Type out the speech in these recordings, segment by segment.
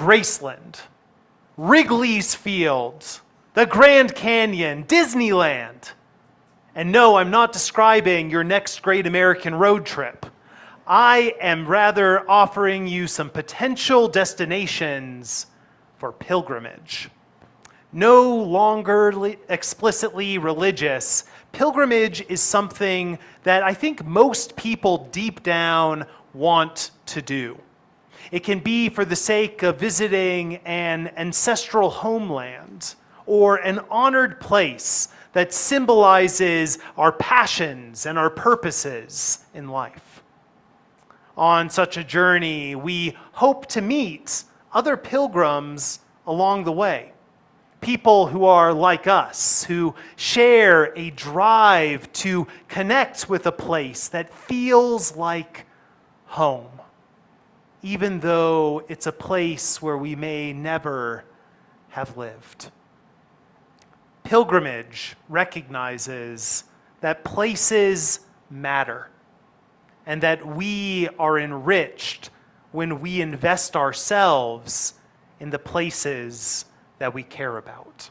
Graceland, Wrigley's Field, the Grand Canyon, Disneyland. And no, I'm not describing your next great American road trip. I am rather offering you some potential destinations for pilgrimage. No longer explicitly religious, pilgrimage is something that I think most people deep down want to do. It can be for the sake of visiting an ancestral homeland or an honored place that symbolizes our passions and our purposes in life. On such a journey, we hope to meet other pilgrims along the way. People who are like us, who share a drive to connect with a place that feels like home, even though it's a place where we may never have lived. Pilgrimage recognizes that places matter and that we are enriched when we invest ourselves in the places that we care about.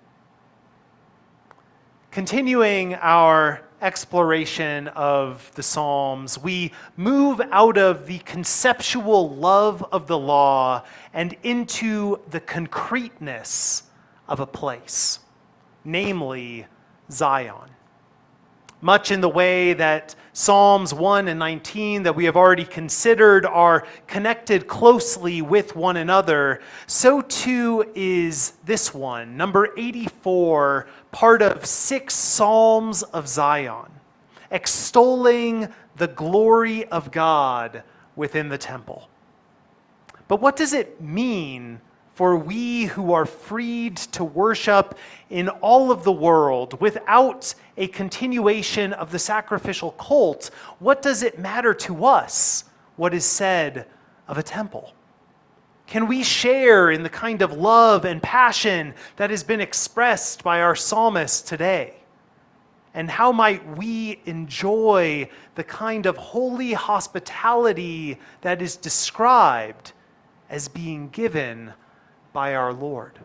Continuing our exploration of the Psalms, we move out of the conceptual love of the law and into the concreteness of a place, namely Zion. Much in the way that Psalms 1 and 19 that we have already considered are connected closely with one another, so too is this one, number 84, part of 6 Psalms of Zion, extolling the glory of God within the temple. But what does it mean for we who are freed to worship in all of the world without a continuation of the sacrificial cult? What does it matter to us what is said of a temple? Can we share in the kind of love and passion that has been expressed by our psalmist today? And how might we enjoy the kind of holy hospitality that is described as being given by our Lord?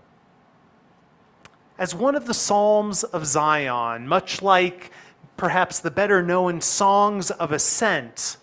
As one of the Psalms of Zion, much like perhaps the better known Songs of Ascent,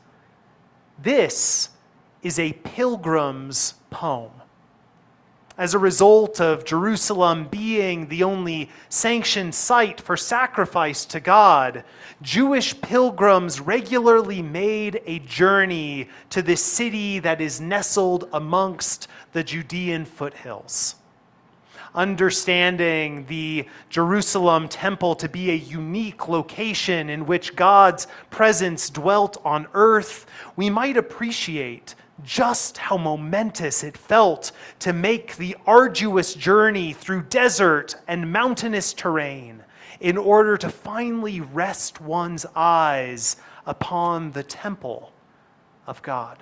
this is a pilgrim's poem. As a result of Jerusalem being the only sanctioned site for sacrifice to God, Jewish pilgrims regularly made a journey to this city that is nestled amongst the Judean foothills. Understanding the Jerusalem temple to be a unique location in which God's presence dwelt on earth, we might appreciate just how momentous it felt to make the arduous journey through desert and mountainous terrain in order to finally rest one's eyes upon the temple of God.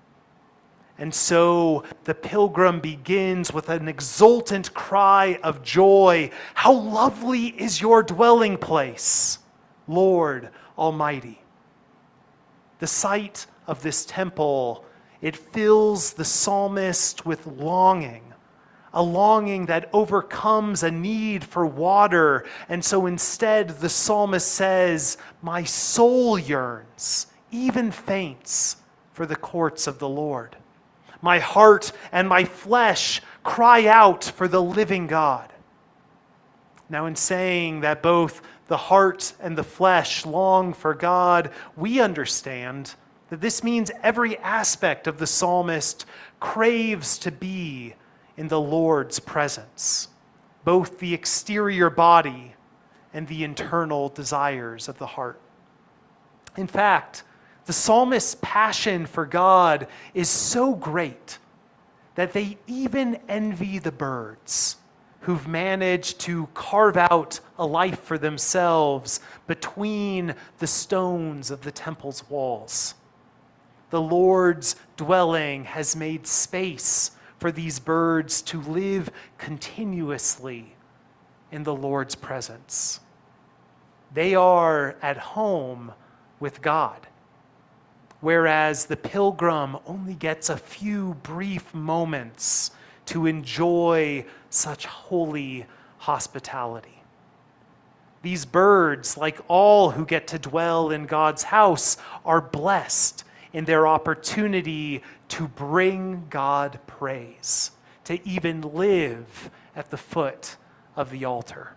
And so the pilgrim begins with an exultant cry of joy. How lovely is your dwelling place, Lord Almighty. The sight of this temple, it fills the psalmist with longing, a longing that overcomes a need for water. And so instead, the psalmist says, my soul yearns, even faints, for the courts of the Lord. My heart and my flesh cry out for the living God. Now, in saying that both the heart and the flesh long for God, we understand that this means every aspect of the psalmist craves to be in the Lord's presence, both the exterior body and the internal desires of the heart. In fact, the psalmist's passion for God is so great that they even envy the birds who've managed to carve out a life for themselves between the stones of the temple's walls. The Lord's dwelling has made space for these birds to live continuously in the Lord's presence. They are at home with God, whereas the pilgrim only gets a few brief moments to enjoy such holy hospitality. These birds, like all who get to dwell in God's house, are blessed in their opportunity to bring God praise, to even live at the foot of the altar.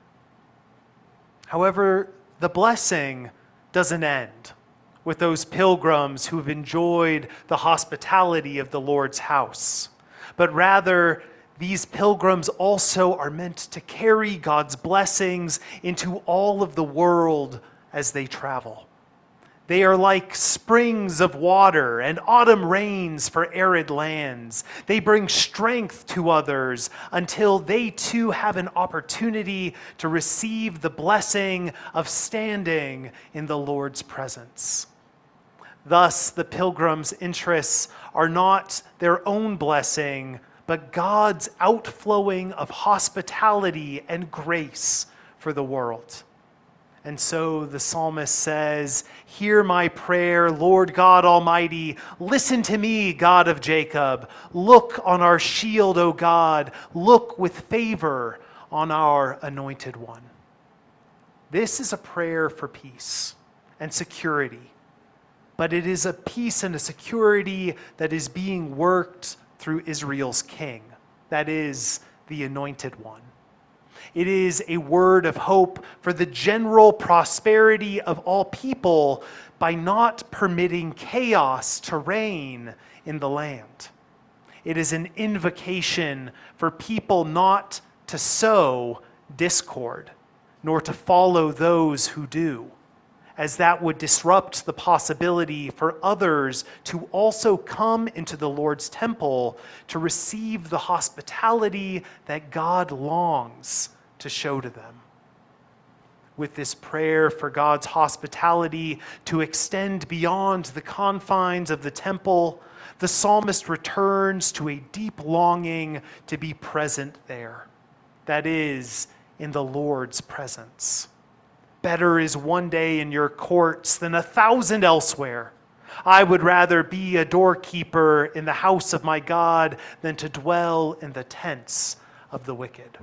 However, the blessing doesn't end with those pilgrims who have enjoyed the hospitality of the Lord's house, but rather these pilgrims also are meant to carry God's blessings into all of the world as they travel. They are like springs of water and autumn rains for arid lands. They bring strength to others until they too have an opportunity to receive the blessing of standing in the Lord's presence. Thus, the pilgrims' interests are not their own blessing, but God's outflowing of hospitality and grace for the world. And so the psalmist says, "Hear my prayer, Lord God Almighty. Listen to me, God of Jacob. Look on our shield, O God. Look with favor on our anointed one." This is a prayer for peace and security, but it is a peace and a security that is being worked through Israel's king, that is, the anointed one. It is a word of hope for the general prosperity of all people by not permitting chaos to reign in the land. It is an invocation for people not to sow discord, nor to follow those who do, as that would disrupt the possibility for others to also come into the Lord's temple to receive the hospitality that God longs to show to them. With this prayer for God's hospitality to extend beyond the confines of the temple, the psalmist returns to a deep longing to be present there, that is, in the Lord's presence. Better is one day in your courts than 1,000 elsewhere. I would rather be a doorkeeper in the house of my God than to dwell in the tents of the wicked.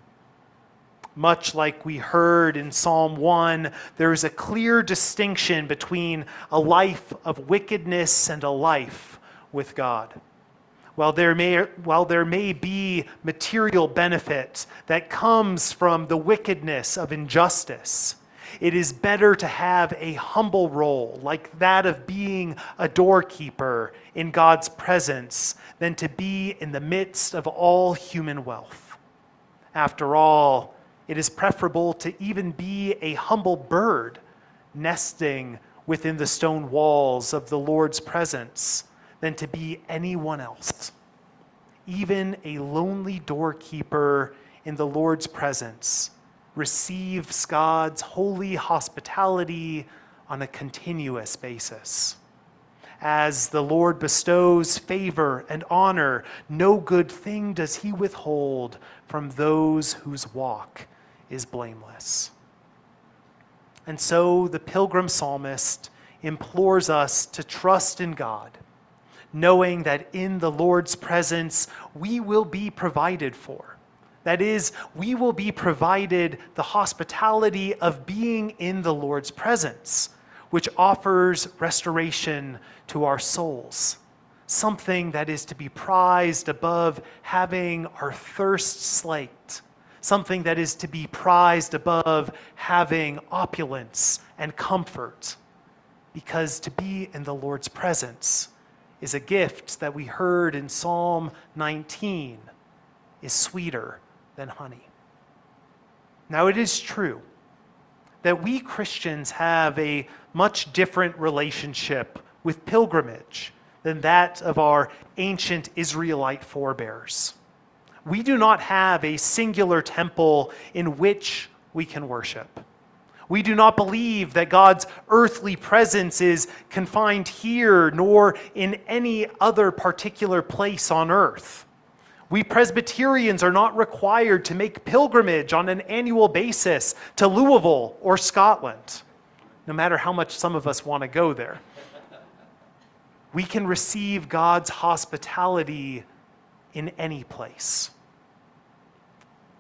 Much like we heard in Psalm 1, there is a clear distinction between a life of wickedness and a life with God. While there may be material benefit that comes from the wickedness of injustice, it is better to have a humble role like that of being a doorkeeper in God's presence than to be in the midst of all human wealth. After all, it is preferable to even be a humble bird nesting within the stone walls of the Lord's presence than to be anyone else. Even a lonely doorkeeper in the Lord's presence receives God's holy hospitality on a continuous basis. As the Lord bestows favor and honor, no good thing does he withhold from those whose walk is blameless. And so the pilgrim psalmist implores us to trust in God, knowing that in the Lord's presence we will be provided for. That is, we will be provided the hospitality of being in the Lord's presence, which offers restoration to our souls, something that is to be prized above having our thirst slaked, something that is to be prized above having opulence and comfort, because to be in the Lord's presence is a gift that we heard in Psalm 19 is sweeter than honey. Now, it is true that we Christians have a much different relationship with pilgrimage than that of our ancient Israelite forebears. We do not have a singular temple in which we can worship. We do not believe that God's earthly presence is confined here nor in any other particular place on earth. We Presbyterians are not required to make pilgrimage on an annual basis to Louisville or Scotland, no matter how much some of us want to go there. We can receive God's hospitality in any place.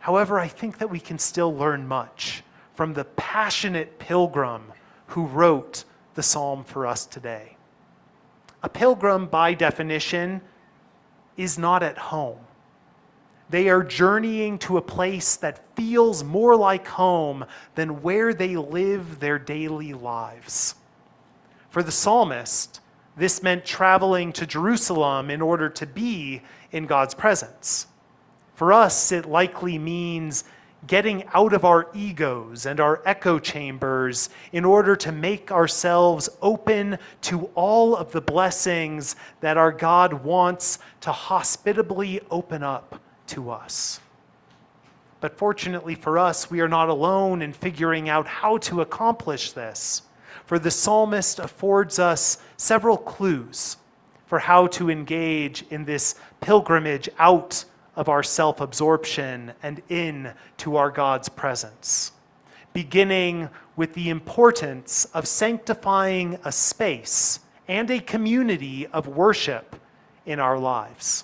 However, I think that we can still learn much from the passionate pilgrim who wrote the psalm for us today. A pilgrim, by definition, is not at home. They are journeying to a place that feels more like home than where they live their daily lives. For the psalmist, this meant traveling to Jerusalem in order to be in God's presence. For us, it likely means getting out of our egos and our echo chambers in order to make ourselves open to all of the blessings that our God wants to hospitably open up to us. But fortunately for us, we are not alone in figuring out how to accomplish this. For the psalmist affords us several clues for how to engage in this pilgrimage out of our self-absorption and in to our God's presence, beginning with the importance of sanctifying a space and a community of worship in our lives.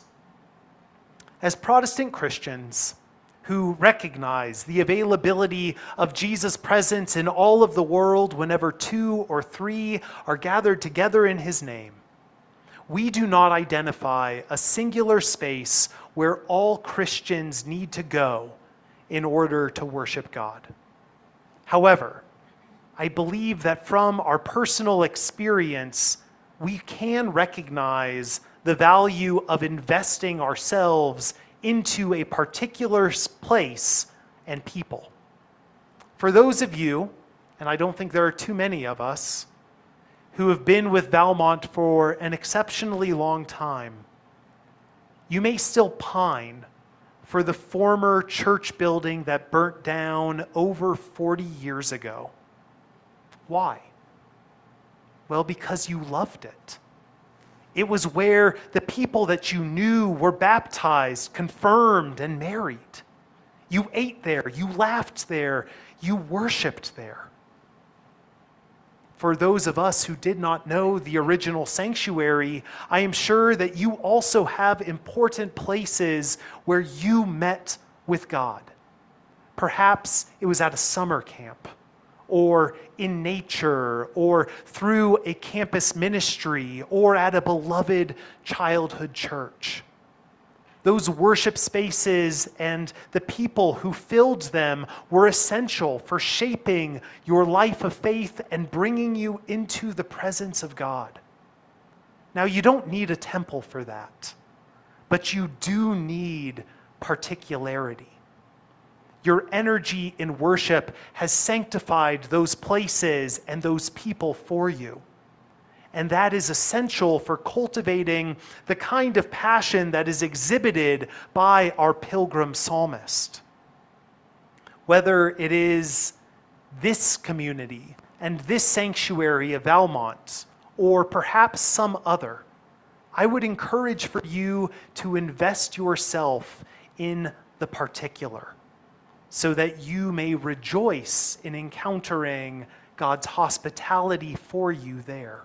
As Protestant Christians who recognize the availability of Jesus' presence in all of the world whenever 2 or 3 are gathered together in his name, we do not identify a singular space where all Christians need to go in order to worship God. However, I believe that from our personal experience, we can recognize the value of investing ourselves into a particular place and people. For those of you, and I don't think there are too many of us, who have been with Valmont for an exceptionally long time, you may still pine for the former church building that burnt down over 40 years ago. Why? Well, because you loved it. It was where the people that you knew were baptized, confirmed, and married. You ate there, you laughed there, you worshiped there. For those of us who did not know the original sanctuary, I am sure that you also have important places where you met with God. Perhaps it was at a summer camp, or in nature, or through a campus ministry, or at a beloved childhood church. Those worship spaces and the people who filled them were essential for shaping your life of faith and bringing you into the presence of God. Now, you don't need a temple for that, but you do need particularity. Your energy in worship has sanctified those places and those people for you. And that is essential for cultivating the kind of passion that is exhibited by our pilgrim psalmist. Whether it is this community and this sanctuary of Valmont, or perhaps some other, I would encourage for you to invest yourself in the particular, so that you may rejoice in encountering God's hospitality for you there.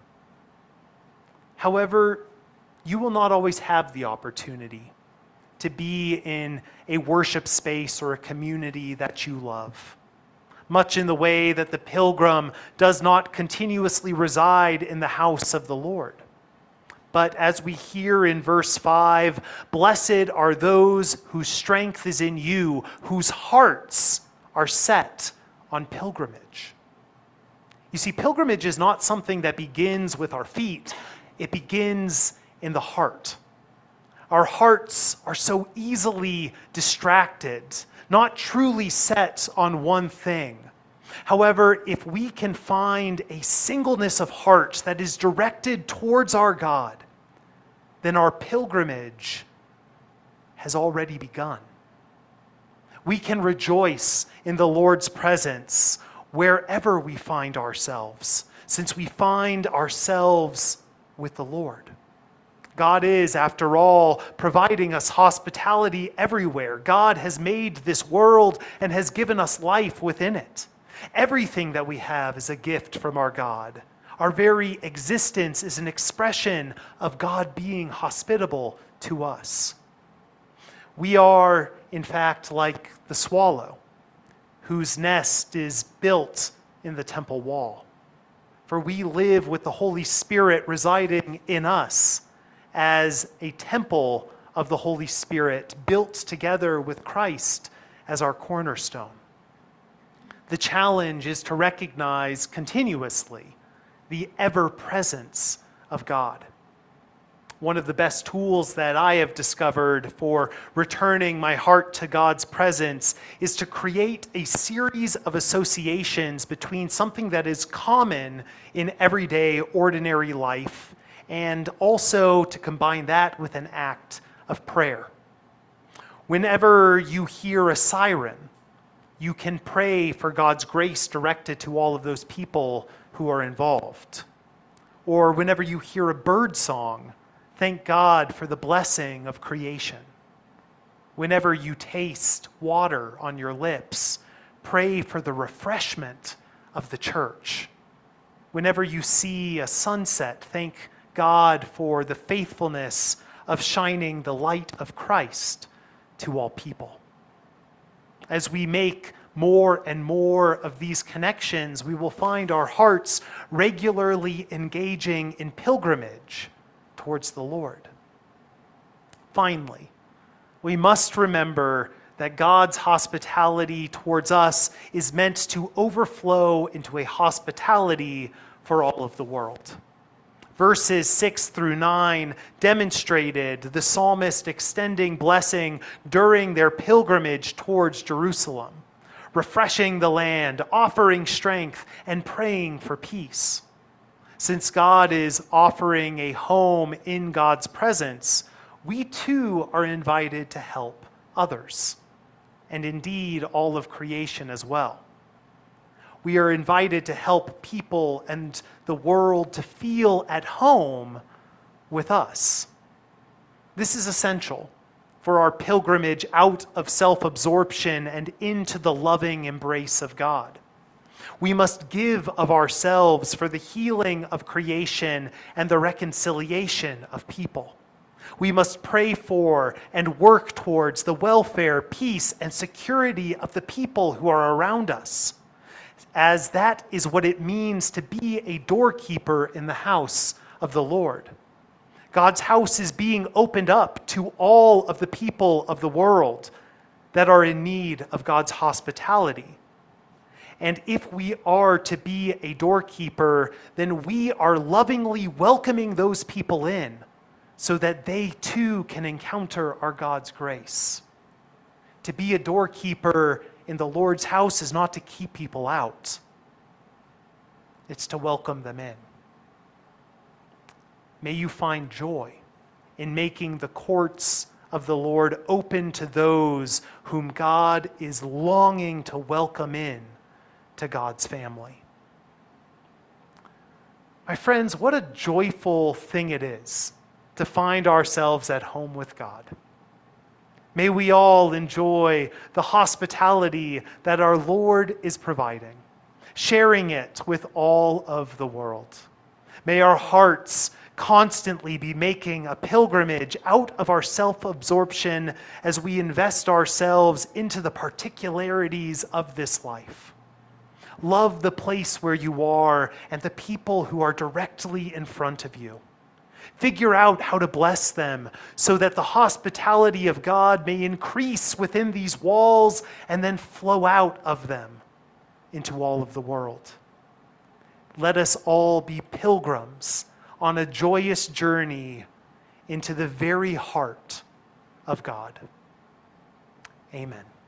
However, you will not always have the opportunity to be in a worship space or a community that you love, much in the way that the pilgrim does not continuously reside in the house of the Lord. But as we hear in verse 5, blessed are those whose strength is in you, whose hearts are set on pilgrimage. You see, pilgrimage is not something that begins with our feet. It begins in the heart. Our hearts are so easily distracted, not truly set on one thing. However, if we can find a singleness of heart that is directed towards our God, then our pilgrimage has already begun. We can rejoice in the Lord's presence wherever we find ourselves, since we find ourselves with the Lord. God is, after all, providing us hospitality everywhere. God has made this world and has given us life within it. Everything that we have is a gift from our God. Our very existence is an expression of God being hospitable to us. We are, in fact, like the swallow, whose nest is built in the temple wall. For we live with the Holy Spirit residing in us as a temple of the Holy Spirit, built together with Christ as our cornerstone. The challenge is to recognize continuously the ever-presence of God. One of the best tools that I have discovered for returning my heart to God's presence is to create a series of associations between something that is common in everyday, ordinary life, and also to combine that with an act of prayer. Whenever you hear a siren, you can pray for God's grace directed to all of those people who are involved. Or whenever you hear a bird song, thank God for the blessing of creation. Whenever you taste water on your lips, pray for the refreshment of the church. Whenever you see a sunset, thank God for the faithfulness of shining the light of Christ to all people. As we make more and more of these connections, we will find our hearts regularly engaging in pilgrimage towards the Lord. Finally, we must remember that God's hospitality towards us is meant to overflow into a hospitality for all of the world. Verses 6 through 9 demonstrated the psalmist extending blessing during their pilgrimage towards Jerusalem, refreshing the land, offering strength, and praying for peace. Since God is offering a home in God's presence, we too are invited to help others, and indeed all of creation as well. We are invited to help people and the world to feel at home with us. This is essential for our pilgrimage out of self-absorption and into the loving embrace of God. We must give of ourselves for the healing of creation and the reconciliation of people. We must pray for and work towards the welfare, peace, and security of the people who are around us, as that is what it means to be a doorkeeper in the house of the Lord. God's house is being opened up to all of the people of the world that are in need of God's hospitality. And if we are to be a doorkeeper, then we are lovingly welcoming those people in so that they too can encounter our God's grace. To be a doorkeeper in the Lord's house is not to keep people out. It's to welcome them in. May you find joy in making the courts of the Lord open to those whom God is longing to welcome in to God's family. My friends, what a joyful thing it is to find ourselves at home with God. May we all enjoy the hospitality that our Lord is providing, sharing it with all of the world. May our hearts constantly be making a pilgrimage out of our self-absorption as we invest ourselves into the particularities of this life. Love the place where you are and the people who are directly in front of you. Figure out how to bless them so that the hospitality of God may increase within these walls and then flow out of them into all of the world. Let us all be pilgrims on a joyous journey into the very heart of God. Amen.